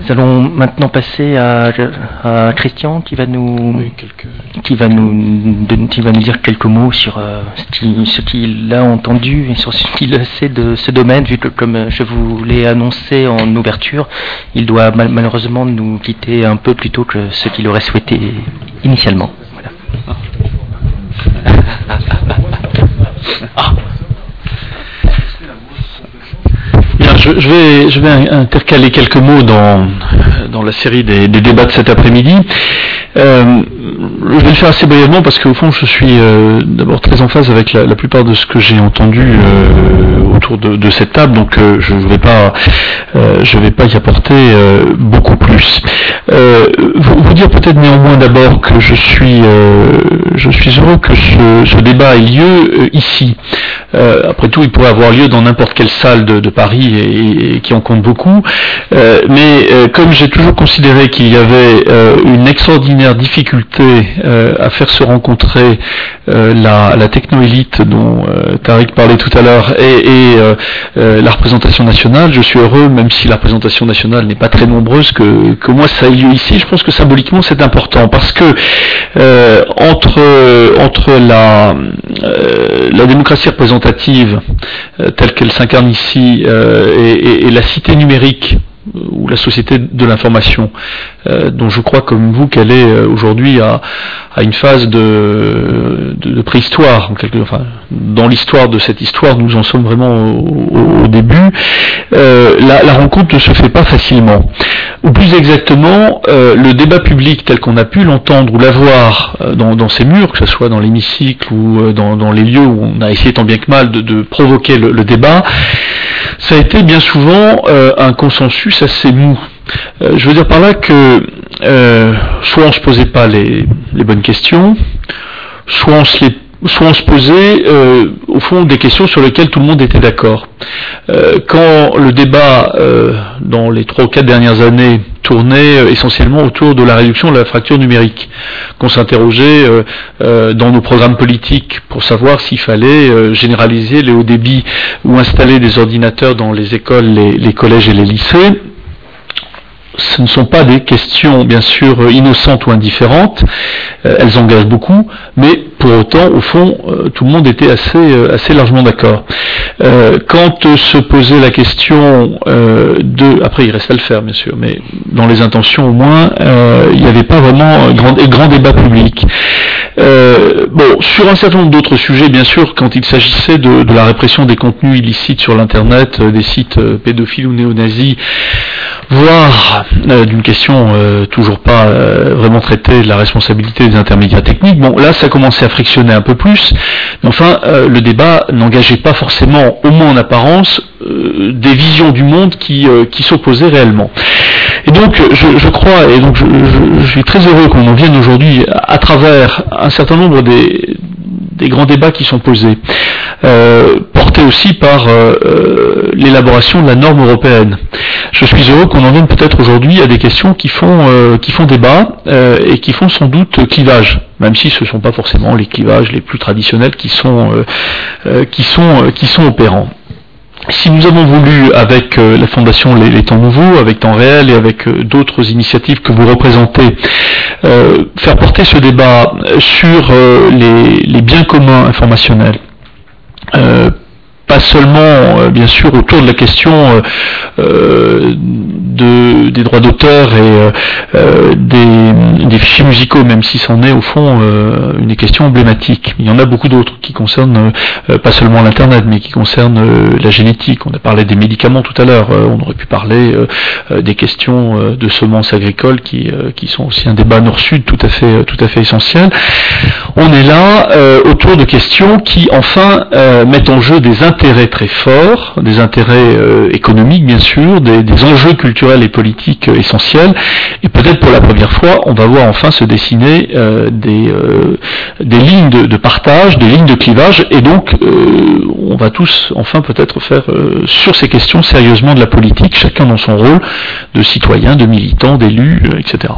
Nous allons maintenant passer à Christian qui va nous dire quelques mots sur ce qu'il a entendu et sur ce qu'il sait de ce domaine, vu que, comme je vous l'ai annoncé en ouverture, il doit malheureusement nous quitter un peu plus tôt que ce qu'il aurait souhaité initialement. Voilà. Bien, je vais intercaler quelques mots dans la série des débats de cet après-midi. Je vais le faire assez brièvement parce qu'au fond je suis d'abord très en phase avec la plupart de ce que j'ai entendu autour de cette table, donc je vais pas y apporter beaucoup plus. Vous dire peut-être néanmoins d'abord que je suis heureux que ce débat ait lieu ici. Après tout, il pourrait avoir lieu dans n'importe quelle salle de Paris et qui en compte beaucoup, mais comme j'ai toujours considéré qu'il y avait une extraordinaire difficulté à faire se rencontrer la techno-élite dont Tariq parlait tout à l'heure et la représentation nationale, je suis heureux, même si la représentation nationale n'est pas très nombreuse, que moi ça ait lieu ici. Je pense que symboliquement c'est important parce que entre la démocratie représentative telle qu'elle s'incarne ici et la cité numérique ou la société de l'information, dont je crois comme vous qu'elle est aujourd'hui à une phase de préhistoire, dans l'histoire de cette histoire, nous en sommes vraiment au début. La rencontre ne se fait pas facilement. Ou plus exactement, le débat public tel qu'on a pu l'entendre ou l'avoir dans ces murs, que ce soit dans l'hémicycle ou dans les lieux où on a essayé tant bien que mal de provoquer le débat, ça a été bien souvent un consensus assez mou. Je veux dire par là que soit on se posait pas les bonnes questions, soit on se posait au fond des questions sur lesquelles tout le monde était d'accord. Quand le débat dans les 3 ou 4 dernières années tournait essentiellement autour de la réduction de la fracture numérique, qu'on s'interrogeait dans nos programmes politiques pour savoir s'il fallait généraliser les hauts débits ou installer des ordinateurs dans les écoles, les collèges et les lycées. Ce ne sont pas des questions, bien sûr, innocentes ou indifférentes, elles engagent beaucoup, mais pour autant, au fond, tout le monde était assez largement d'accord. Quand se posait la question après il reste à le faire, bien sûr, mais dans les intentions au moins, il n'y avait pas vraiment grand débat public. Sur un certain nombre d'autres sujets, bien sûr, quand il s'agissait de la répression des contenus illicites sur l'Internet, des sites pédophiles ou néo-nazis, voire d'une question toujours pas vraiment traitée de la responsabilité des intermédiaires techniques, là ça commençait à frictionner un peu plus, mais enfin le débat n'engageait pas forcément, au moins en apparence, des visions du monde qui s'opposaient réellement. Et donc je crois, et donc je suis très heureux qu'on en vienne aujourd'hui à travers un certain nombre des grands débats qui sont posés, portés aussi par l'élaboration de la norme européenne. Je suis heureux qu'on en vienne peut-être aujourd'hui à des questions qui font débat et qui font sans doute clivage, même si ce ne sont pas forcément les clivages les plus traditionnels qui sont opérants. Si nous avons voulu, avec la Fondation Les Temps Nouveaux, avec Temps Réel et avec d'autres initiatives que vous représentez, faire porter ce débat sur les biens communs informationnels, pas seulement, bien sûr, autour de la question des droits d'auteur et des fichiers musicaux, même si c'en est au fond une question emblématique. Il y en a beaucoup d'autres qui concernent pas seulement l'Internet, mais qui concernent la génétique. On a parlé des médicaments tout à l'heure. On aurait pu parler des questions de semences agricoles qui sont aussi un débat nord-sud tout à fait essentiel. On est là autour de questions qui, enfin, mettent en jeu des intérêts très forts, des intérêts économiques bien sûr, des enjeux culturels et politiques essentiels, et peut-être pour la première fois, on va voir enfin se dessiner des lignes de partage, des lignes de clivage, et donc on va tous enfin peut-être faire sur ces questions sérieusement de la politique, chacun dans son rôle de citoyen, de militant, d'élu, etc.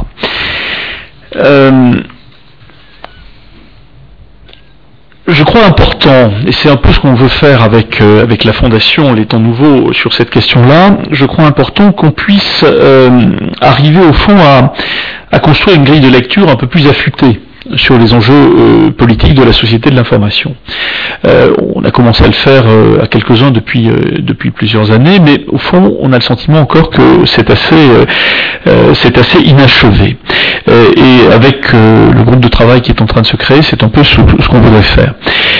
Je crois important, et c'est un peu ce qu'on veut faire avec la Fondation Les Temps Nouveaux sur cette question-là, je crois important qu'on puisse arriver au fond à construire une grille de lecture un peu plus affûtée sur les enjeux politiques de la société de l'information. On a commencé à le faire à quelques-uns depuis plusieurs années, mais au fond, on a le sentiment encore que c'est assez inachevé. Et avec le groupe de travail qui est en train de se créer, c'est un peu ce qu'on voudrait faire.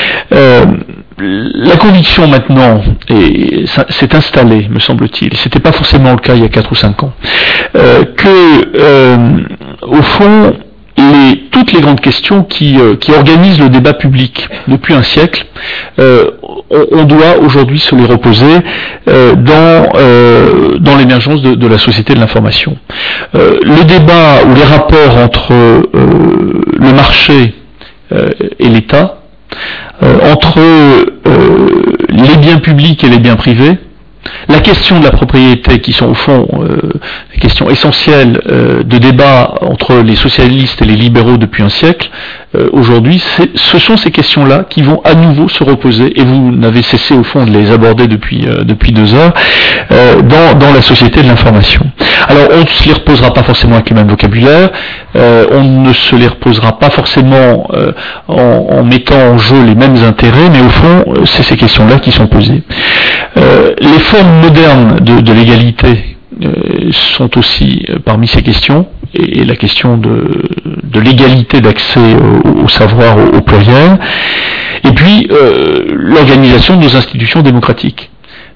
La conviction maintenant s'est installée, me semble-t-il, et c'était pas forcément le cas il y a 4 ou 5 ans, au fond, toutes les grandes questions qui organisent le débat public depuis un siècle, on doit aujourd'hui se les reposer dans l'émergence de la société de l'information. Le débat ou les rapports entre le marché et l'État, entre les biens publics et les biens privés, la question de la propriété, qui sont au fond des questions essentielles de débat entre les socialistes et les libéraux depuis un siècle, aujourd'hui, ce sont ces questions-là qui vont à nouveau se reposer, et vous n'avez cessé au fond de les aborder depuis 2 heures, dans la société de l'information. Alors on ne se les reposera pas forcément avec le même vocabulaire, on ne se les reposera pas forcément en mettant en jeu les mêmes intérêts, mais au fond, c'est ces questions-là qui sont posées. Les formes modernes de l'égalité sont aussi parmi ces questions, et la question de l'égalité d'accès au savoir au pluriel, et puis l'organisation de nos institutions démocratiques.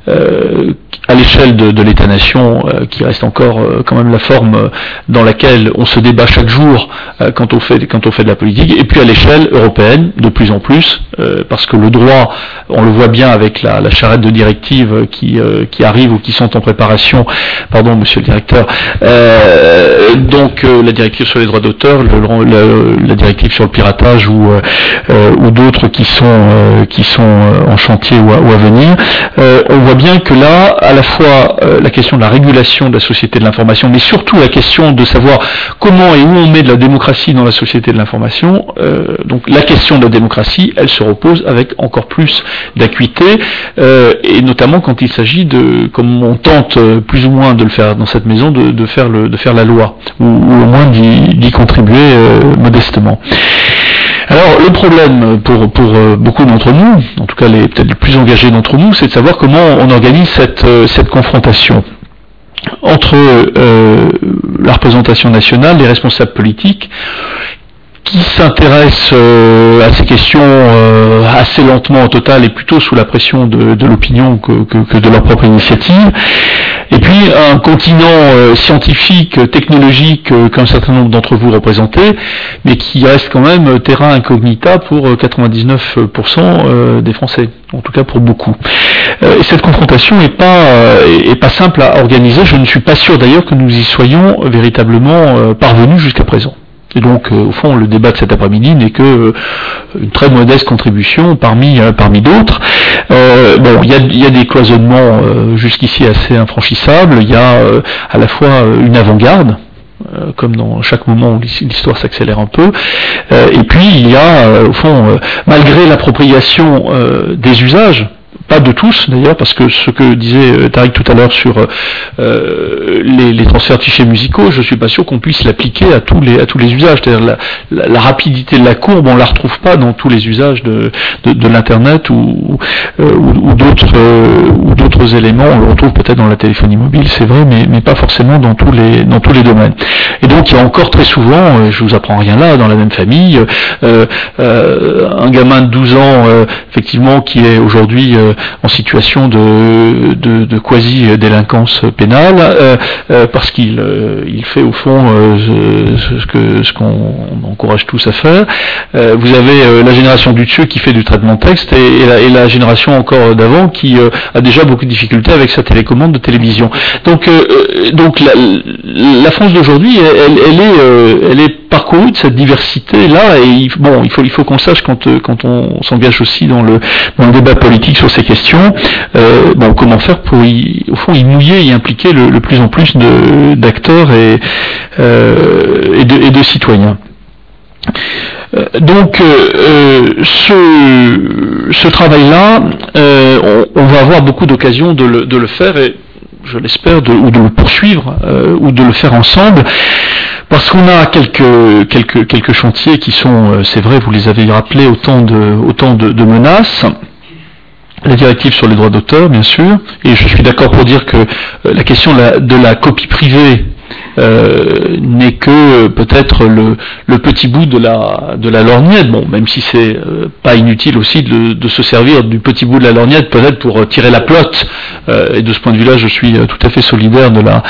À l'échelle de l'État-nation, qui reste encore quand même la forme dans laquelle on se débat chaque jour quand on fait de la politique, et puis à l'échelle européenne, de plus en plus, parce que le droit, on le voit bien avec la charrette de directives qui arrivent ou qui sont en préparation, pardon monsieur le directeur, donc la directive sur les droits d'auteur, la directive sur le piratage ou d'autres qui sont en chantier ou à venir, on voit bien que là, à la fois la question de la régulation de la société de l'information, mais surtout la question de savoir comment et où on met de la démocratie dans la société de l'information, donc la question de la démocratie, elle se repose avec encore plus d'acuité, et notamment quand il s'agit de, comme on tente plus ou moins de le faire dans cette maison, de faire la loi, ou au moins d'y contribuer modestement. Alors le problème pour beaucoup d'entre nous, en tout cas peut-être les plus engagés d'entre nous, c'est de savoir comment on organise cette confrontation entre la représentation nationale, les responsables politiques, qui s'intéressent à ces questions assez lentement au total et plutôt sous la pression de l'opinion que de leur propre initiative, et puis un continent scientifique, technologique qu'un certain nombre d'entre vous représentez, mais qui reste quand même terra incognita pour 99% des Français, en tout cas pour beaucoup. Et cette confrontation est pas simple à organiser. Je ne suis pas sûr d'ailleurs que nous y soyons véritablement parvenus jusqu'à présent. Et donc, au fond, le débat de cet après-midi n'est que une très modeste contribution parmi d'autres. Bon, il y a des cloisonnements jusqu'ici assez infranchissables. Il y a à la fois une avant-garde, comme dans chaque moment où l'histoire s'accélère un peu, et puis il y a, au fond, malgré l'appropriation des usages, pas de tous d'ailleurs, parce que ce que disait Tariq tout à l'heure sur les transferts de fichiers musicaux, je suis pas sûr qu'on puisse l'appliquer à tous les usages. C'est-à-dire la rapidité de la courbe, on la retrouve pas dans tous les usages de l'internet ou d'autres éléments. On le retrouve peut-être dans la téléphonie mobile, c'est vrai, mais pas forcément dans tous les domaines. Et donc il y a encore très souvent, je vous apprends rien là, dans la même famille, un gamin de 12 ans, effectivement, qui est aujourd'hui en situation de quasi-délinquance pénale, parce qu'il fait au fond ce qu'on encourage tous à faire. Vous avez la génération du dessus qui fait du traitement de texte, et la génération encore d'avant qui a déjà beaucoup de difficultés avec sa télécommande de télévision. Donc la France d'aujourd'hui, elle est parcourue de cette diversité-là, et il faut qu'on le sache quand on s'engage aussi dans le débat politique sur ces questions, comment faire pour au fond y mouiller, y impliquer le plus en plus d'acteurs et de citoyens. Donc ce travail-là, on va avoir beaucoup d'occasions de le faire, et je l'espère, ou de le poursuivre, ou de le faire ensemble, parce qu'on a quelques chantiers qui sont, c'est vrai, vous les avez rappelés, autant de menaces. La directive sur les droits d'auteur, bien sûr, et je suis d'accord pour dire que la question de la copie privée n'est que peut-être le petit bout de la lorgnette. Bon, même si c'est pas inutile aussi de se servir du petit bout de la lorgnette, peut-être pour tirer la pelote. Et de ce point de vue-là, je suis tout à fait solidaire de la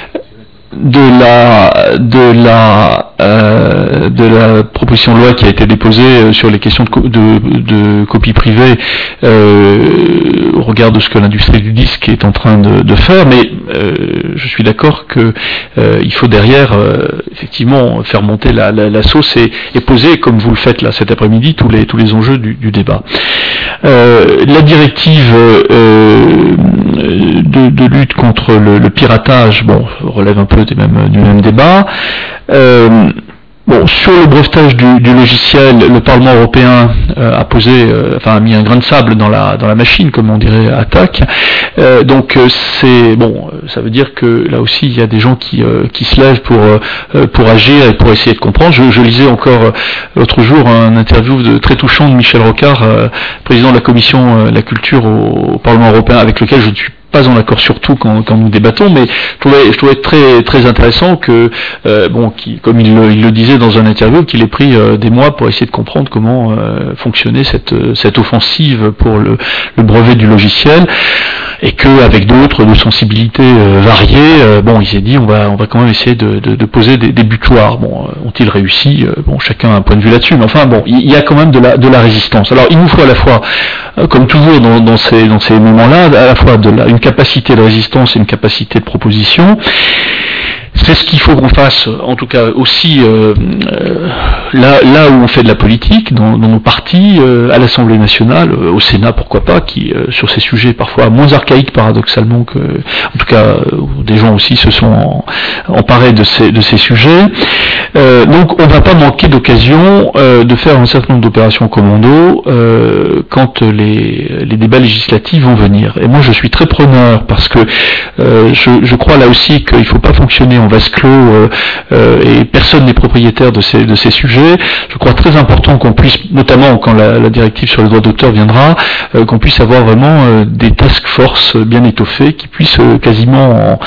proposition de loi qui a été déposée sur les questions de copie privée au regard de ce que l'industrie du disque est en train de faire, mais je suis d'accord que il faut derrière effectivement faire monter la sauce et poser, comme vous le faites là cet après-midi, tous les enjeux du débat. La directive de lutte contre le piratage, bon, relève un peu du même débat. Bon, sur le brevetage du logiciel, le Parlement européen a mis un grain de sable dans la machine, comme on dirait, attaque. Donc c'est bon, ça veut dire que là aussi il y a des gens qui se lèvent pour agir et pour essayer de comprendre. Je lisais encore l'autre jour un interview très touchant de Michel Rocard, président de la commission de la culture au Parlement européen, avec lequel je ne suis pas en accord sur tout quand nous débattons, mais je trouvais très très intéressant que comme il le disait dans un interview, qu'il ait pris des mois pour essayer de comprendre comment fonctionnait cette offensive pour le brevet du logiciel, et qu'avec d'autres de sensibilités variées, il s'est dit on va quand même essayer de poser des butoirs. Bon, ont-ils réussi? Chacun a un point de vue là-dessus, mais enfin bon, il y a quand même de la résistance. Alors il nous faut à la fois, comme toujours dans ces moments-là, à la fois une capacité de résistance et une capacité de proposition. C'est ce qu'il faut qu'on fasse, en tout cas aussi là où on fait de la politique, dans nos partis, à l'Assemblée nationale, au Sénat, pourquoi pas, qui sur ces sujets parfois moins archaïques paradoxalement que, en tout cas, des gens aussi se sont emparés de ces sujets. Donc on ne va pas manquer d'occasion de faire un certain nombre d'opérations commando quand les débats législatifs vont venir. Et moi je suis très preneur parce que je crois là aussi qu'il ne faut pas fonctionner en vase clos et personne n'est propriétaire de ces sujets. Je crois très important qu'on puisse, notamment quand la directive sur les droits d'auteur viendra, qu'on puisse avoir vraiment des task force bien étoffées qui puissent quasiment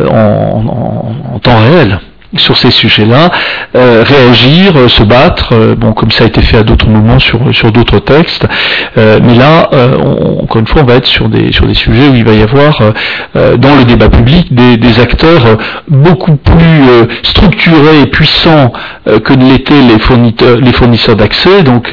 en temps réel sur ces sujets-là, réagir, se battre, comme ça a été fait à d'autres moments sur d'autres textes, mais là, encore une fois, on va être sur des sujets où il va y avoir dans le débat public des acteurs beaucoup plus structurés et puissants que ne l'étaient les fournisseurs d'accès. Donc,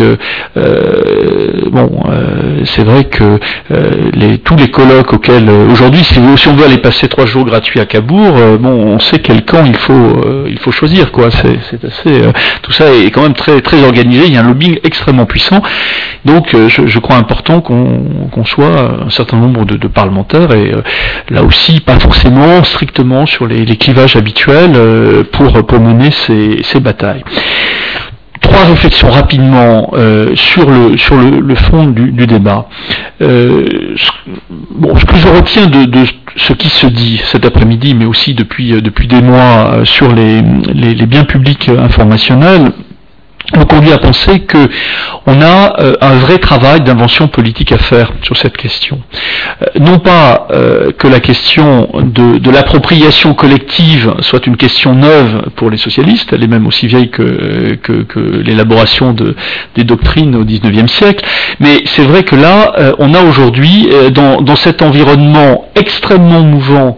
c'est vrai que tous les colloques auxquels aujourd'hui, si on veut aller passer 3 jours gratuits à Cabourg, on sait quel camp il faut choisir, quoi. C'est assez tout ça est quand même très très organisé. Il y a un lobbying extrêmement puissant. Donc je crois important qu'on soit un certain nombre de parlementaires, et là aussi pas forcément strictement sur les clivages habituels pour mener ces batailles. 3 réflexions rapidement sur le fond du débat. Ce que je retiens de ce qui se dit cet après-midi, mais aussi depuis des mois sur les biens publics informationnels, me conduit à penser que on a un vrai travail d'invention politique à faire sur cette question. Non pas que la question de l'appropriation collective soit une question neuve pour les socialistes, elle est même aussi vieille que l'élaboration des doctrines au XIXe siècle, mais c'est vrai que là, on a aujourd'hui, dans cet environnement extrêmement mouvant,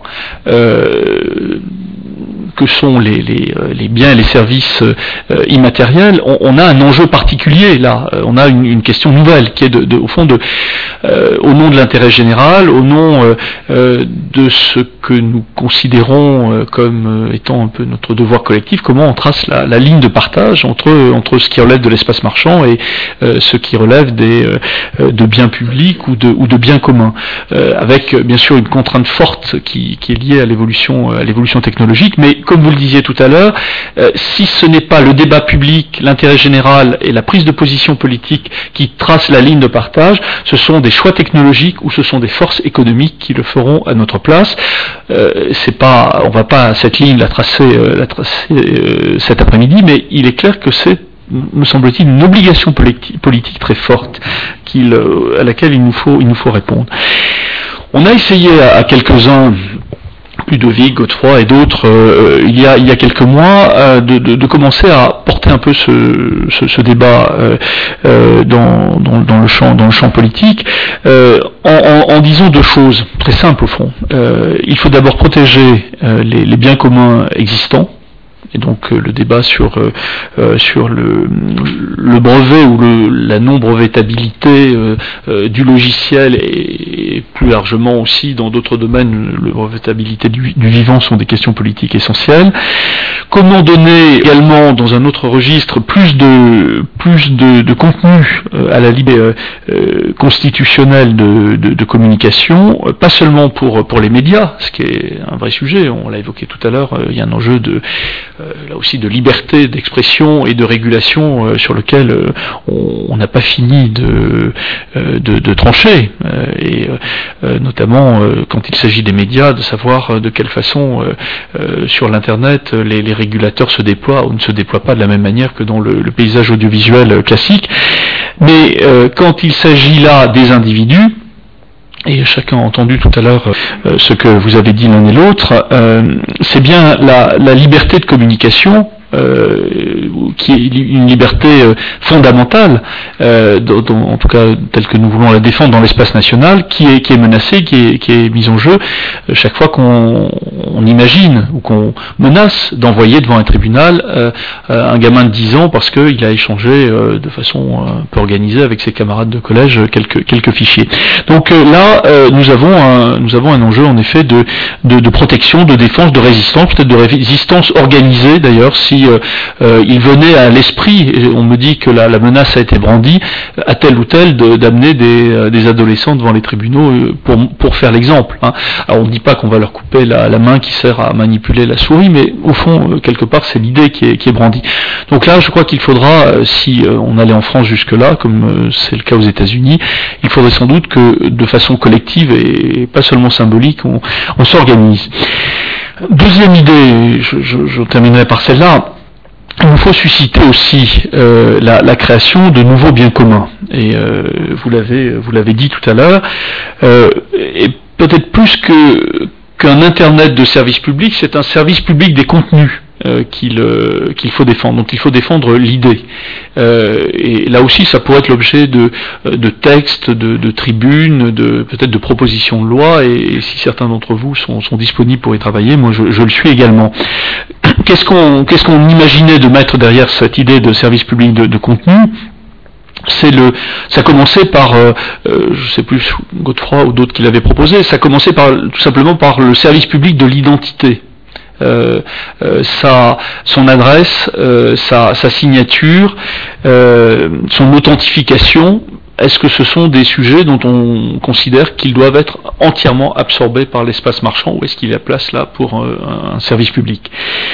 que sont les biens et les services immatériels, on a un enjeu particulier là. On a une question nouvelle qui est au fond au nom de l'intérêt général, au nom de ce que nous considérons comme étant un peu notre devoir collectif, comment on trace la ligne de partage entre ce qui relève de l'espace marchand et ce qui relève de biens publics ou de biens communs, avec bien sûr une contrainte forte qui est liée à l'évolution technologique, mais comme vous le disiez tout à l'heure, si ce n'est pas le débat public, l'intérêt général et la prise de position politique qui tracent la ligne de partage, ce sont des choix technologiques ou ce sont des forces économiques qui le feront à notre place. On va pas cette ligne la tracer cet après-midi, mais il est clair que c'est, me semble-t-il, une obligation politique très forte à laquelle il nous faut répondre. On a essayé à quelques-uns, Ludovic, Godefroy et d'autres, il y a quelques mois, de commencer à porter un peu ce débat dans le champ politique, en disant deux choses très simples au fond. Il faut d'abord protéger les biens communs existants. Et donc le débat sur le brevet ou la non-brevetabilité du logiciel et plus largement aussi dans d'autres domaines, la brevetabilité du vivant sont des questions politiques essentielles. Comment donner également dans un autre registre plus de contenu à la liberté constitutionnelle de communication, pas seulement pour les médias, ce qui est un vrai sujet, on l'a évoqué tout à l'heure, il y a un enjeu là aussi de liberté d'expression et de régulation sur lequel on n'a pas fini de trancher, et notamment quand il s'agit des médias, de savoir de quelle façon sur l'internet les régulateurs se déploient ou ne se déploient pas de la même manière que dans le paysage audiovisuel classique. Mais quand il s'agit là des individus, et chacun a entendu tout à l'heure ce que vous avez dit l'un et l'autre, c'est bien la liberté de communication qui est une liberté fondamentale, en tout cas telle que nous voulons la défendre dans l'espace national, qui est menacée, qui est mise en jeu chaque fois qu'on imagine ou qu'on menace d'envoyer devant un tribunal un gamin de 10 ans parce qu'il a échangé de façon un peu organisée avec ses camarades de collège quelques fichiers. Donc là, nous avons un enjeu en effet de protection, de défense, de résistance, peut-être de résistance organisée d'ailleurs, si il venait à l'esprit, et on me dit que la menace a été brandie, à tel ou tel d'amener des adolescents devant les tribunaux pour faire l'exemple. Hein. Alors on ne dit pas qu'on va leur couper la main qui sert à manipuler la souris, mais au fond, quelque part, c'est l'idée qui est brandie. Donc là, je crois qu'il faudra, si on allait en France jusque-là, comme c'est le cas aux États-Unis, il faudrait sans doute que de façon collective et pas seulement symbolique, on s'organise. Deuxième idée, je terminerai par celle-là. Il nous faut susciter aussi la création de nouveaux biens communs. Et vous l'avez dit tout à l'heure. Et peut-être plus qu'un Internet de service public, c'est un service public des contenus qu'il faut défendre. Donc il faut défendre l'idée. Et là aussi, ça pourrait être l'objet de textes, de tribunes, peut-être de propositions de loi. Et si certains d'entre vous sont disponibles pour y travailler, moi je le suis également. Qu'est-ce qu'on imaginait de mettre derrière cette idée de service public de contenu ? Ça commençait par, je sais plus, Godefroy ou d'autres qui l'avaient proposé, ça commençait tout simplement par le service public de l'identité. Son adresse, sa signature, son authentification. Est-ce que ce sont des sujets dont on considère qu'ils doivent être entièrement absorbés par l'espace marchand, ou est-ce qu'il y a place là pour un service public ?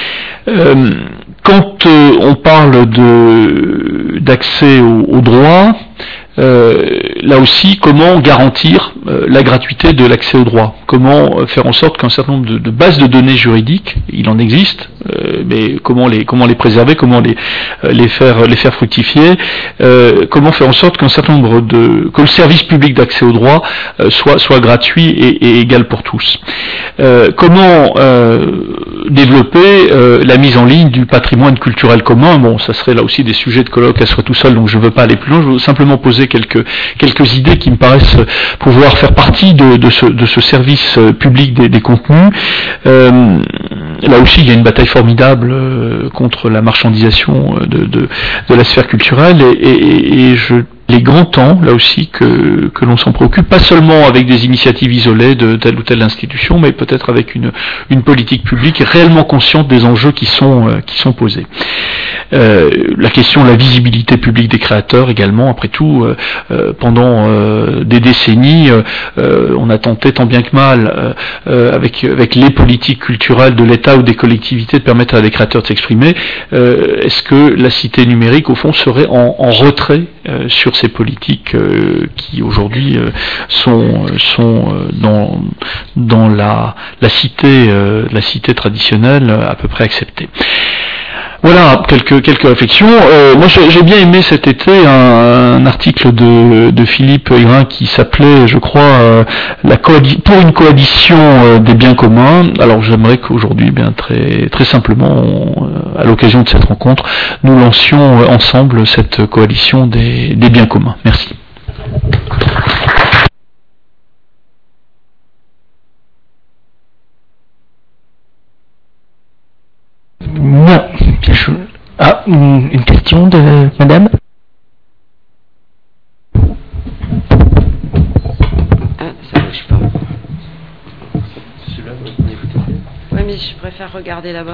Quand on parle d'accès aux droits, là aussi, comment garantir la gratuité de l'accès aux droits ? Comment faire en sorte qu'un certain nombre de bases de données juridiques, il en existe, mais comment les préserver, comment les faire fructifier, comment faire en sorte qu'un certain nombre que le service public d'accès aux droits soit gratuit et égal pour tous. Comment développer la mise en ligne du patrimoine culturel commun. Bon, ça serait là aussi des sujets de colloque à soi tout seul, donc je ne veux pas aller plus loin. Je veux simplement poser quelques idées qui me paraissent pouvoir faire partie de ce service public des contenus. Là aussi, il y a une bataille formidable contre la marchandisation de la sphère culturelle, et il est grand temps, là aussi, que l'on s'en préoccupe, pas seulement avec des initiatives isolées de telle ou telle institution, mais peut-être avec une politique publique réellement consciente des enjeux qui sont posés. La question de la visibilité publique des créateurs également. Après tout, pendant des décennies, on a tenté tant bien que mal, avec les politiques culturelles de l'État ou des collectivités, de permettre à des créateurs de s'exprimer. Est-ce que la cité numérique, au fond, serait en retrait sur ces politiques qui aujourd'hui sont dans la cité traditionnelle à peu près acceptée? Voilà quelques réflexions. Moi, j'ai bien aimé cet été un article de Philippe Hérin qui s'appelait, je crois, pour une coalition des biens communs. Alors, j'aimerais qu'aujourd'hui, bien très simplement, à l'occasion de cette rencontre, nous lancions ensemble cette coalition des biens communs. Merci. Non. Ah, une question de madame? Ah, ça bouge pas. Oui, mais je préfère regarder là-bas.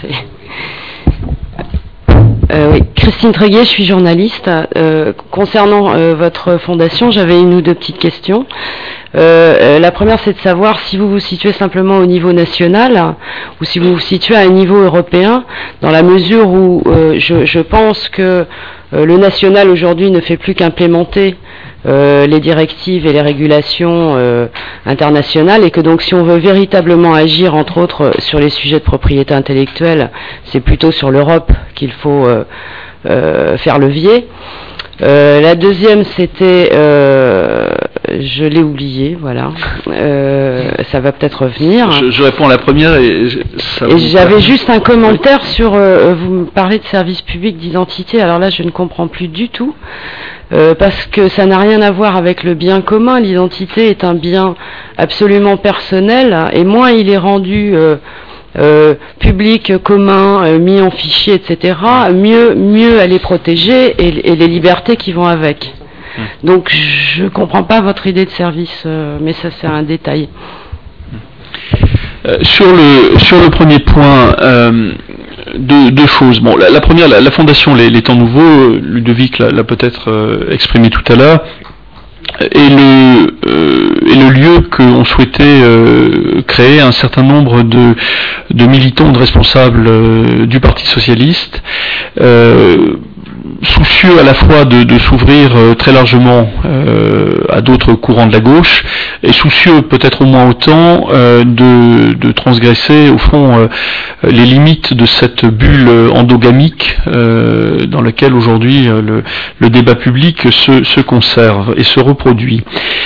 Oui, Christine Tréguier, je suis journaliste. Concernant votre fondation, j'avais une ou deux petites questions. La première, c'est de savoir si vous vous situez simplement au niveau national ou si vous vous situez à un niveau européen, dans la mesure où je pense que le national aujourd'hui ne fait plus qu'implémenter les directives et les régulations internationales, et que donc si on veut véritablement agir, entre autres, sur les sujets de propriété intellectuelle, c'est plutôt sur l'Europe qu'il faut faire levier. La deuxième, c'était, je l'ai oublié, voilà. Ça va peut-être revenir. Je réponds à la première et j'avais juste un commentaire sur, vous me parlez de service public d'identité. Alors là, je ne comprends plus du tout, parce que ça n'a rien à voir avec le bien commun. L'identité est un bien absolument personnel, et moins il est rendu public, commun, mis en fichier, etc., mieux elle est protégée et les libertés qui vont avec. Donc je comprends pas votre idée de service, mais ça c'est un détail. Sur le premier point, deux choses. Bon, la première, la fondation Les Temps Nouveaux, Ludovic l'a peut-être exprimé tout à l'heure, et le lieu qu'on souhaitait créer un certain nombre de militants, de responsables du Parti socialiste, soucieux à la fois de s'ouvrir très largement à d'autres courants de la gauche, et soucieux peut-être au moins autant de transgresser au fond les limites de cette bulle endogamique dans laquelle aujourd'hui le débat public se conserve et se reproduit.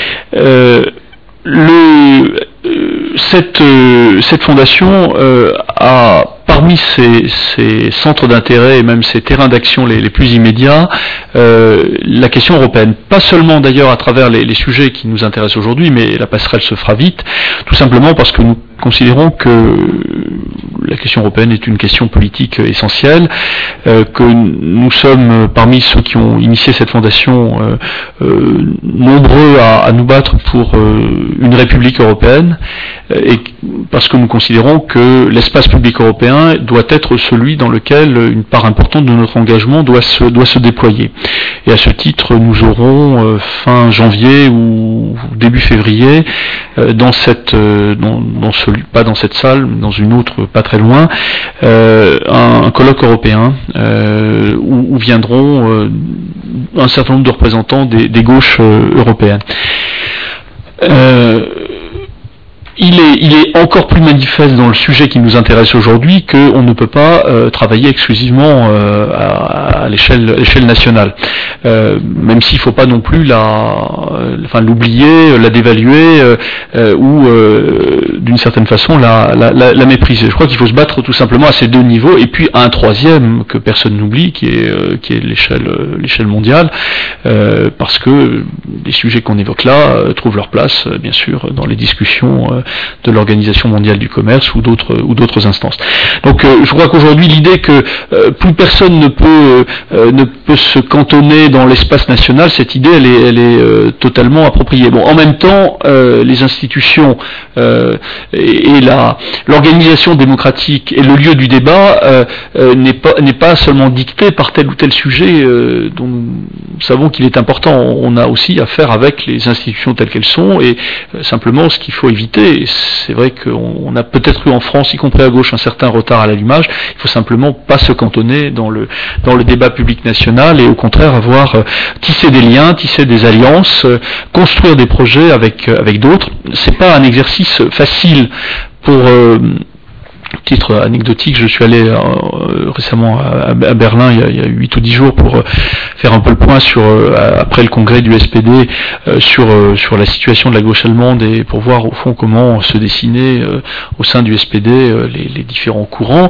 Cette fondation a, parmi ses centres d'intérêt et même ses terrains d'action les plus immédiats, la question européenne. Pas seulement d'ailleurs à travers les sujets qui nous intéressent aujourd'hui, mais la passerelle se fera vite, tout simplement parce que nous considérons que la question européenne est une question politique essentielle, que nous sommes parmi ceux qui ont initié cette fondation nombreux à nous battre pour une république européenne, et parce que nous considérons que l'espace public européen doit être celui dans lequel une part importante de notre engagement doit se déployer. Et à ce titre, nous aurons fin janvier ou début février, pas dans cette salle, mais dans une autre pas très loin, un colloque européen où viendront un certain nombre de représentants des gauches européennes. Il est encore plus manifeste dans le sujet qui nous intéresse aujourd'hui qu'on ne peut pas travailler exclusivement à l'échelle nationale, même s'il ne faut pas non plus l'oublier, la dévaluer ou d'une certaine façon la mépriser. Je crois qu'il faut se battre tout simplement à ces deux niveaux, et puis à un troisième que personne n'oublie, qui est l'échelle mondiale, parce que les sujets qu'on évoque là trouvent leur place, bien sûr, dans les discussions de l'Organisation mondiale du commerce ou d'autres instances. Donc je crois qu'aujourd'hui l'idée que plus personne ne peut se cantonner dans l'espace national, cette idée elle est totalement appropriée. Bon, en même temps, les institutions et l'organisation démocratique et le lieu du débat n'est pas seulement dicté par tel ou tel sujet dont nous savons qu'il est important. On a aussi à faire avec les institutions telles qu'elles sont et simplement ce qu'il faut éviter. Et c'est vrai qu'on a peut-être eu en France, y compris à gauche, un certain retard à l'allumage. Il faut simplement pas se cantonner dans le débat public national et au contraire avoir tissé des liens, tisser des alliances, construire des projets avec d'autres. C'est pas un exercice facile pour titre anecdotique, je suis allé récemment à Berlin il y a 8 ou 10 jours pour faire un peu le point après le congrès du SPD sur la situation de la gauche allemande et pour voir au fond comment se dessinaient au sein du SPD les différents courants.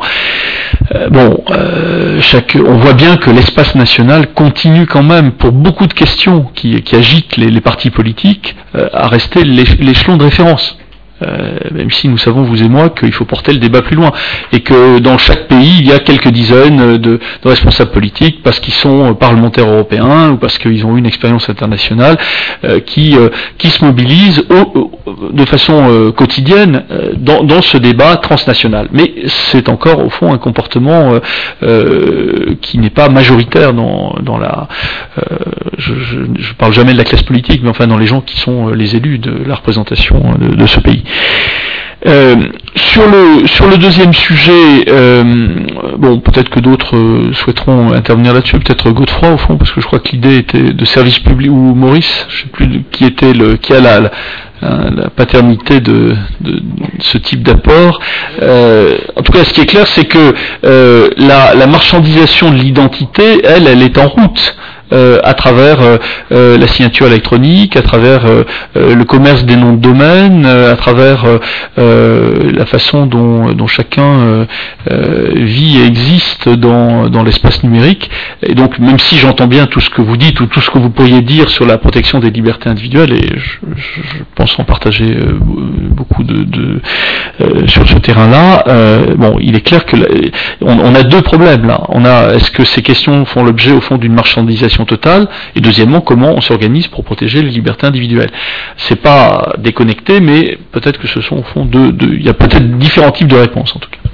On voit bien que l'espace national continue quand même pour beaucoup de questions qui agitent les partis politiques à rester l'échelon de référence. Même si nous savons, vous et moi, qu'il faut porter le débat plus loin et que dans chaque pays il y a quelques dizaines de responsables politiques parce qu'ils sont parlementaires européens ou parce qu'ils ont eu une expérience internationale qui se mobilisent de façon quotidienne dans ce débat transnational. Mais c'est encore au fond un comportement qui n'est pas majoritaire dans la je parle jamais de la classe politique, mais enfin dans les gens qui sont les élus de la représentation de ce pays. Sur le deuxième sujet, peut-être que d'autres souhaiteront intervenir là-dessus, peut-être Godefroy au fond, parce que je crois que l'idée était de service public, ou Maurice, je sais plus qui a la paternité de ce type d'apport. En tout cas, ce qui est clair, c'est que la marchandisation de l'identité, elle est en route. À travers la signature électronique, à travers le commerce des noms de domaine, à travers la façon dont chacun vit et existe dans l'espace numérique. Et donc, même si j'entends bien tout ce que vous dites ou tout ce que vous pourriez dire sur la protection des libertés individuelles, et je pense en partager beaucoup sur ce terrain-là, il est clair que on a deux problèmes là. Est-ce que ces questions font l'objet au fond d'une marchandisation totale, et deuxièmement, comment on s'organise pour protéger les libertés individuelles. C'est pas déconnecté, mais peut-être que ce sont au fond il y a peut-être différents types de réponses en tout cas.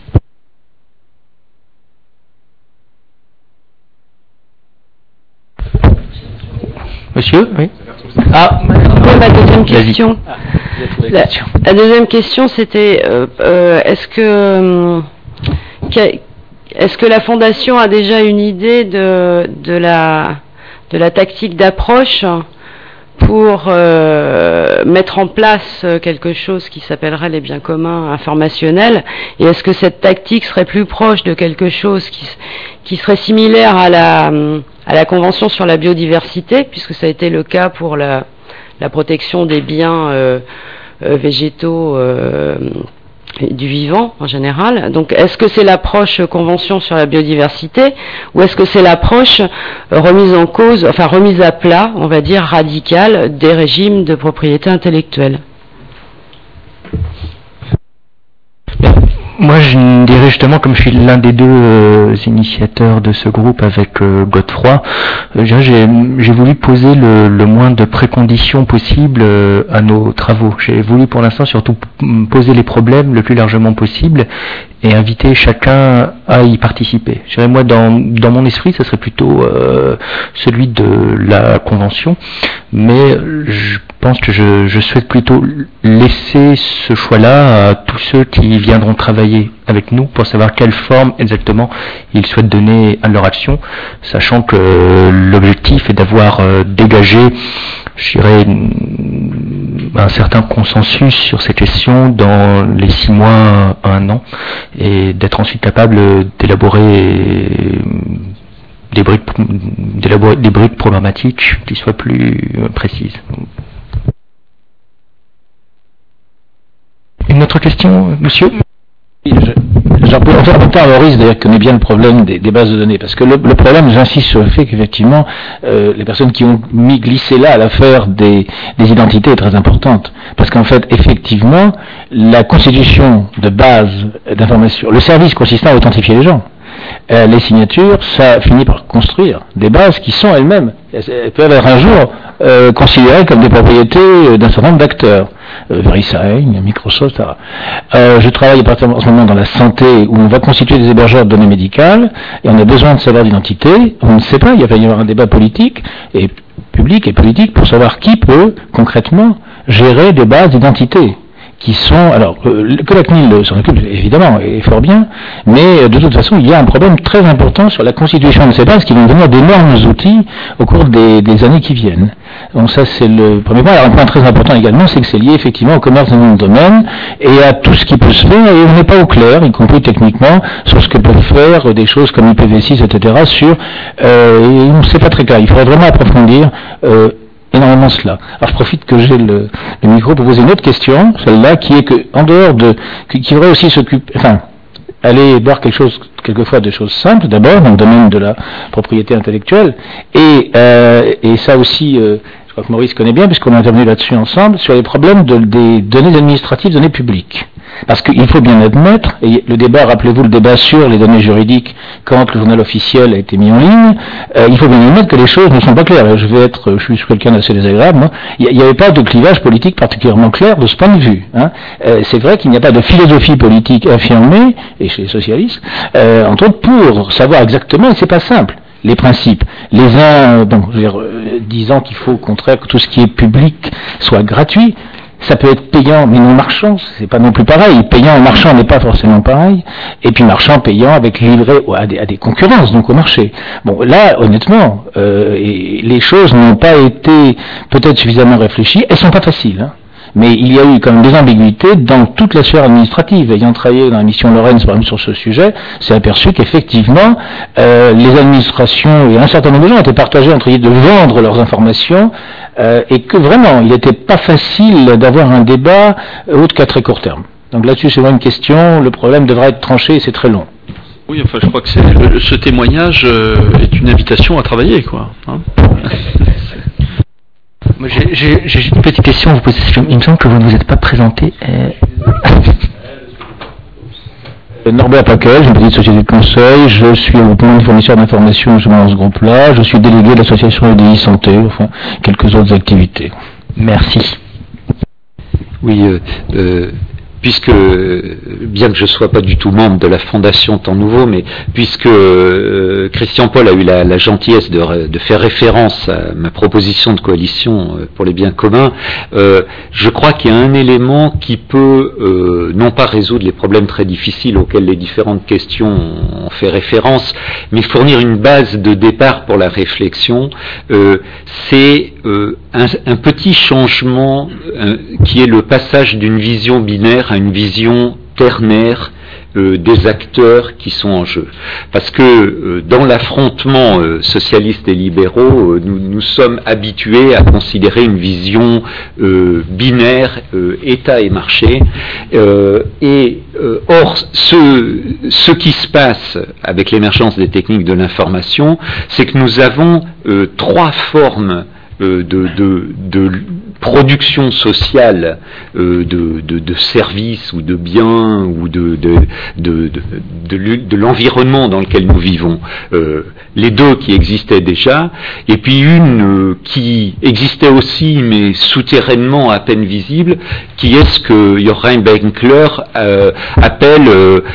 Monsieur, oui. Ma deuxième question. La deuxième question, c'était est-ce que la Fondation a déjà une idée de la tactique d'approche pour mettre en place quelque chose qui s'appellerait les biens communs informationnels, et est-ce que cette tactique serait plus proche de quelque chose qui serait similaire à la Convention sur la biodiversité, puisque ça a été le cas pour la protection des biens végétaux du vivant en général. Donc est-ce que c'est l'approche Convention sur la biodiversité, ou est-ce que c'est l'approche remise à plat, on va dire radicale, des régimes de propriété intellectuelle? Moi, je dirais justement, comme je suis l'un des deux initiateurs de ce groupe avec Godefroy, j'ai voulu poser le moins de préconditions possible à nos travaux. J'ai voulu pour l'instant surtout poser les problèmes le plus largement possible et inviter chacun à y participer. Je dirais, moi, dans mon esprit, ça serait plutôt celui de la Convention, mais je pense que je souhaite plutôt laisser ce choix-là à tous ceux qui viendront travailler avec nous pour savoir quelle forme exactement ils souhaitent donner à leur action, sachant que l'objectif est d'avoir dégagé, je dirais, un certain consensus sur ces questions dans les 6 mois à 1 an, et d'être ensuite capable d'élaborer des briques programmatiques qui soient plus précises. Une autre question, monsieur ? en même temps, Maurice d'ailleurs connaît bien le problème des bases de données, parce que le problème, j'insiste sur le fait qu'effectivement, les personnes qui ont glissé là l'affaire des identités est très importante, parce qu'en fait, effectivement, la constitution de bases d'information, le service consistant à authentifier les gens, les signatures, ça finit par construire des bases qui sont elles-mêmes, elles peuvent être un jour considérées comme des propriétés d'un certain nombre d'acteurs. VeriSign, Microsoft, etc. Je travaille en ce moment dans la santé où on va constituer des hébergeurs de données médicales et on a besoin de savoir d'identité. On ne sait pas, il va y avoir un débat politique et public et politique pour savoir qui peut concrètement gérer des bases d'identité qui sont, alors que la CNIL s'en occupe évidemment et fort bien, mais de toute façon il y a un problème très important sur la constitution de ces bases qui vont devenir d'énormes outils au cours des années qui viennent. Donc ça c'est le premier point. Alors un point très important également, c'est que c'est lié effectivement au commerce dans le domaine et à tout ce qui peut se faire, et on n'est pas au clair, y compris techniquement, sur ce que peuvent faire des choses comme IPv6, etc. Et on ne sait pas très clair. Il faudrait vraiment approfondir énormément cela. Alors je profite que j'ai le micro pour poser une autre question, celle-là, qui est que en dehors qui devrait aussi s'occuper, aller voir quelquefois des choses simples, d'abord dans le domaine de la propriété intellectuelle, et ça aussi, je crois que Maurice connaît bien puisqu'on a intervenu là-dessus ensemble, sur les problèmes des données administratives, données publiques. Parce qu'il faut bien admettre, et le débat, rappelez-vous le débat sur les données juridiques quand le journal officiel a été mis en ligne, il faut bien admettre que les choses ne sont pas claires. Je suis quelqu'un d'assez désagréable, moi. Il n'y avait pas de clivage politique particulièrement clair de ce point de vue. C'est vrai qu'il n'y a pas de philosophie politique affirmée, et chez les socialistes, entre autres, pour savoir exactement, et c'est pas simple, les principes. Les uns, disant qu'il faut au contraire que tout ce qui est public soit gratuit. Ça peut être payant mais non marchand, c'est pas non plus pareil. Payant et marchand n'est pas forcément pareil. Et puis marchand payant avec livré à des concurrences, donc au marché. Bon, là, honnêtement, les choses n'ont pas été peut-être suffisamment réfléchies. Elles sont pas faciles, mais il y a eu quand même des ambiguïtés dans toute la sphère administrative. Ayant travaillé dans la mission Lorenz, par exemple, sur ce sujet, c'est aperçu qu'effectivement, les administrations et un certain nombre de gens étaient partagés entre l'idée de vendre leurs informations, et que vraiment, il n'était pas facile d'avoir un débat autre qu'à très court terme. Donc là-dessus, c'est vraiment une question, le problème devra être tranché et c'est très long. Oui, enfin, je crois que ce témoignage est une invitation à travailler, quoi. Moi, j'ai une petite question à vous poser. Il me semble que vous ne vous êtes pas présenté. Norbert Packel, j'ai une petite société de conseil, je suis au groupement de fournisseurs d'informations dans ce groupe-là, je suis délégué de l'association EDI Santé, enfin, quelques autres activités. Merci. Oui, puisque, bien que je ne sois pas du tout membre de la Fondation Temps Nouveau, mais puisque Christian Paul a eu la gentillesse de faire référence à ma proposition de coalition pour les biens communs, je crois qu'il y a un élément qui peut non pas résoudre les problèmes très difficiles auxquels les différentes questions ont fait référence, mais fournir une base de départ pour la réflexion. C'est un petit changement qui est le passage d'une vision binaire à une vision ternaire des acteurs qui sont en jeu. Parce que dans l'affrontement socialiste et libéraux, nous sommes habitués à considérer une vision binaire, État et marché. Or, ce qui se passe avec l'émergence des techniques de l'information, c'est que nous avons trois formes de production sociale de services ou de biens ou de l'environnement dans lequel nous vivons. Les deux qui existaient déjà, et puis une qui existait aussi mais souterrainement à peine visible, qui est ce que Joachim Benkler appelle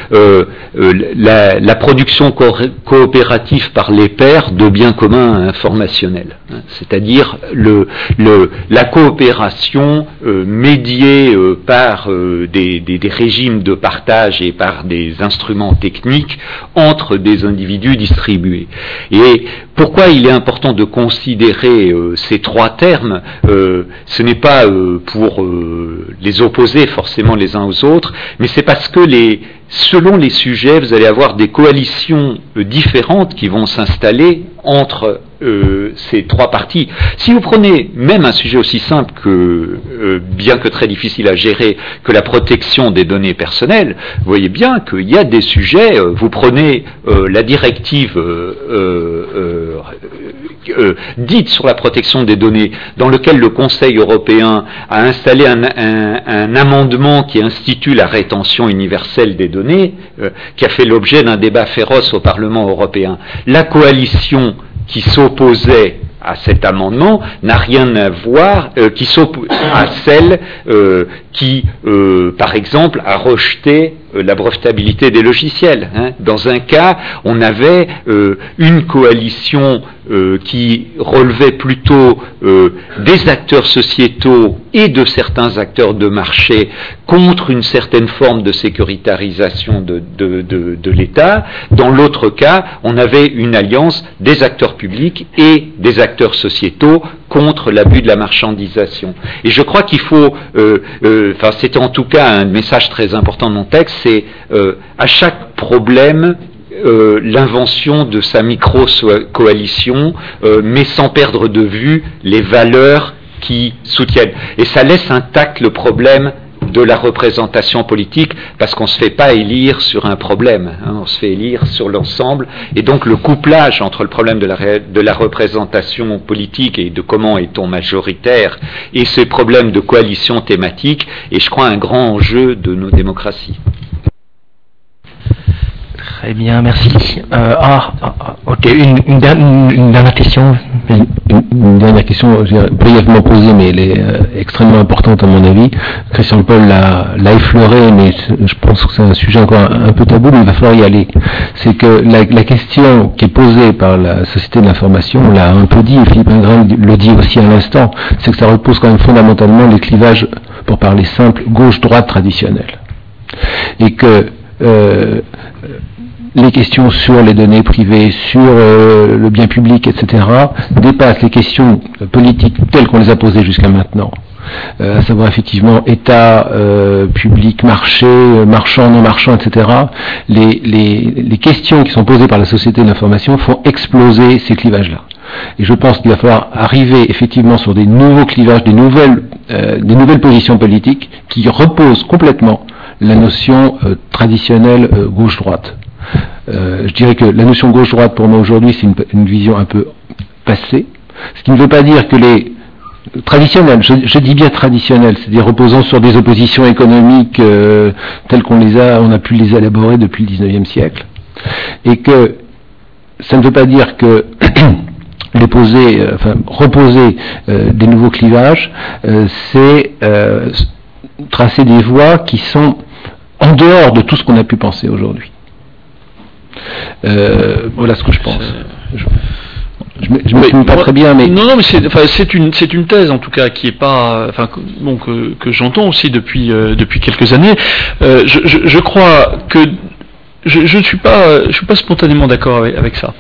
la production coopérative par les pairs de biens communs informationnels. C'est-à-dire la coopération médiée par des régimes de partage et par des instruments techniques entre des individus distribués. Et pourquoi il est important de considérer ces trois termes, ce n'est pas pour les opposer forcément les uns aux autres, mais c'est parce que selon les sujets, vous allez avoir des coalitions différentes qui vont s'installer entre ces trois parties. Si vous prenez même un sujet aussi simple que, bien que très difficile à gérer, que la protection des données personnelles, vous voyez bien qu'il y a des sujets, vous prenez la directive dite sur la protection des données, dans lequel le Conseil européen a installé un amendement qui institue la rétention universelle des données, qui a fait l'objet d'un débat féroce au Parlement européen. La coalition qui s'opposait à cet amendement n'a rien à voir qui s'oppose à celle qui, par exemple, a rejeté la brevetabilité des logiciels. Dans un cas, on avait une coalition qui relevait plutôt des acteurs sociétaux et de certains acteurs de marché contre une certaine forme de sécuritarisation de l'État. Dans l'autre cas, on avait une alliance des acteurs publics et des acteurs sociétaux contre l'abus de la marchandisation. Et je crois qu'il faut, c'était en tout cas un message très important de mon texte, c'est à chaque problème, l'invention de sa micro-coalition, mais sans perdre de vue les valeurs qui soutiennent. Et ça laisse intact le problème de la représentation politique, parce qu'on ne se fait pas élire sur un problème, on se fait élire sur l'ensemble, et donc le couplage entre le problème de la représentation politique et de comment est-on majoritaire, et ces problèmes de coalition thématique, est je crois un grand enjeu de nos démocraties. Très bien, merci. Ok, une dernière question. Une dernière question, brièvement posée, mais elle est extrêmement importante à mon avis. Christian Paul l'a effleuré, mais je pense que c'est un sujet encore un peu tabou, mais il va falloir y aller. C'est que la question qui est posée par la société de l'information, on l'a un peu dit, et Philippe Ingrand le dit aussi à l'instant, c'est que ça repose quand même fondamentalement les clivages, pour parler simple, gauche-droite traditionnels. Et que les questions sur les données privées, sur le bien public, etc., dépassent les questions politiques telles qu'on les a posées jusqu'à maintenant, à savoir effectivement État, public, marché, marchand, non marchand, etc. Les questions qui sont posées par la société de l'information font exploser ces clivages-là. Et je pense qu'il va falloir arriver effectivement sur des nouveaux clivages, des nouvelles positions politiques qui reposent complètement la notion traditionnelle gauche-droite. Je dirais que la notion gauche-droite pour moi aujourd'hui c'est une vision un peu passée, ce qui ne veut pas dire que les traditionnels, je dis bien traditionnels, c'est-à-dire reposant sur des oppositions économiques telles on a pu les élaborer depuis le XIXe siècle, et que ça ne veut pas dire que reposer des nouveaux clivages, c'est tracer des voies qui sont en dehors de tout ce qu'on a pu penser aujourd'hui. Voilà ce que je pense. Je m'exprime pas très bien, mais non, mais c'est une thèse en tout cas qui est pas, que j'entends aussi depuis quelques années. Je crois que je ne suis pas spontanément d'accord avec ça.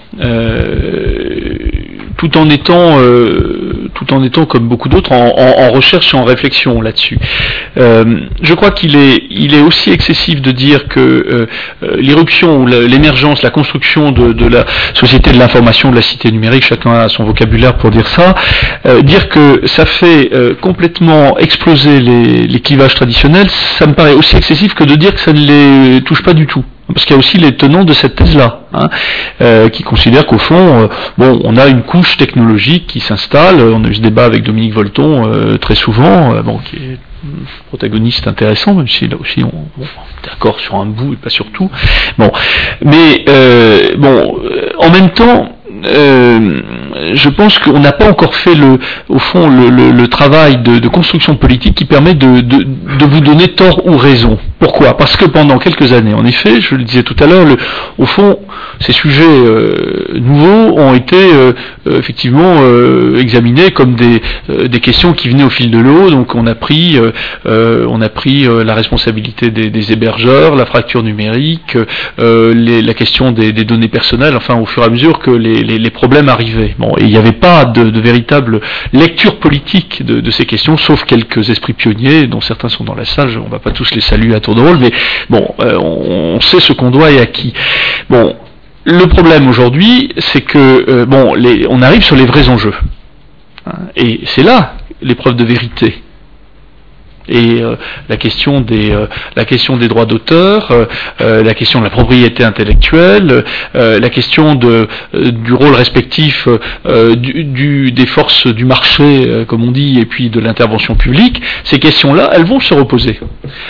Tout en étant comme beaucoup d'autres en recherche et en réflexion là-dessus. Je crois qu'il est aussi excessif de dire que l'irruption ou l'émergence, la construction de la société de l'information, de la cité numérique, chacun a son vocabulaire pour dire ça, dire que ça fait complètement exploser les clivages traditionnels, ça me paraît aussi excessif que de dire que ça ne les touche pas du tout. Parce qu'il y a aussi les tenants de cette thèse-là, qui considèrent qu'au fond, on a une couche technologique qui s'installe. On a eu ce débat avec Dominique Volton très souvent, qui est protagoniste intéressant, même si là aussi on est d'accord sur un bout et pas sur tout. En même temps, je pense qu'on n'a pas encore fait le travail de construction politique qui permet de vous donner tort ou raison. Pourquoi ? Parce que pendant quelques années, en effet, je le disais tout à l'heure, au fond, ces sujets nouveaux ont été effectivement examinés comme des questions qui venaient au fil de l'eau. Donc on a pris la responsabilité des hébergeurs, la fracture numérique, la question des données personnelles, au fur et à mesure que les problèmes arrivaient. Et il n'y avait pas de véritable lecture politique de ces questions, sauf quelques esprits pionniers, dont certains sont dans la salle, on ne va pas tous les saluer à tour de rôle, mais on sait ce qu'on doit et à qui. Le problème aujourd'hui, c'est que on arrive sur les vrais enjeux, et c'est là l'épreuve de vérité. Et la question des droits d'auteur, la question de la propriété intellectuelle, la question du rôle respectif des forces du marché, comme on dit, et puis de l'intervention publique, ces questions-là, elles vont se reposer.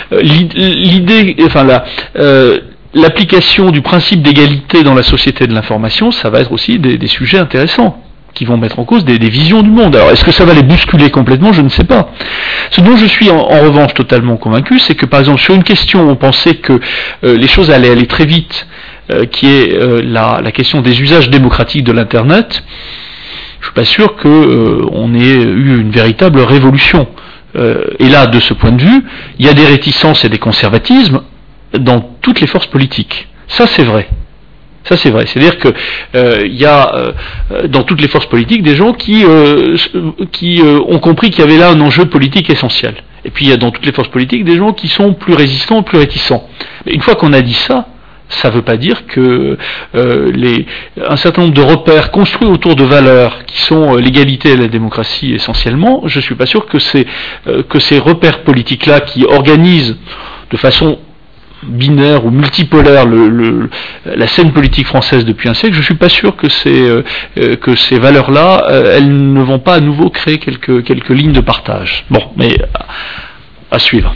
L'application du principe d'égalité dans la société de l'information, ça va être aussi des sujets intéressants, qui vont mettre en cause des visions du monde. Alors, est-ce que ça va les bousculer complètement? Je ne sais pas. Ce dont je suis en revanche totalement convaincu, c'est que, par exemple, sur une question où on pensait que les choses allaient aller très vite, qui est la question des usages démocratiques de l'Internet, je suis pas sûr qu'on ait eu une véritable révolution. Et là, de ce point de vue, il y a des réticences et des conservatismes dans toutes les forces politiques. Ça, c'est vrai. Ça, c'est vrai. C'est-à-dire que y a dans toutes les forces politiques des gens qui ont compris qu'il y avait là un enjeu politique essentiel. Et puis il y a dans toutes les forces politiques des gens qui sont plus résistants, plus réticents. Mais une fois qu'on a dit ça, ça ne veut pas dire que un certain nombre de repères construits autour de valeurs qui sont l'égalité et la démocratie essentiellement, je ne suis pas sûr que ces repères politiques-là qui organisent de façon binaire ou multipolaire la scène politique française depuis un siècle, je ne suis pas sûr que ces valeurs-là, elles ne vont pas à nouveau créer quelques lignes de partage. Bon, mais à suivre.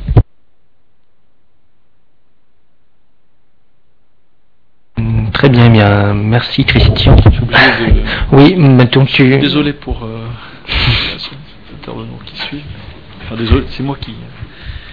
Très bien, bien. Merci Christian. Oui, donc tu... Désolé pour les intervenants qui suivent. Enfin, désolé, c'est moi qui...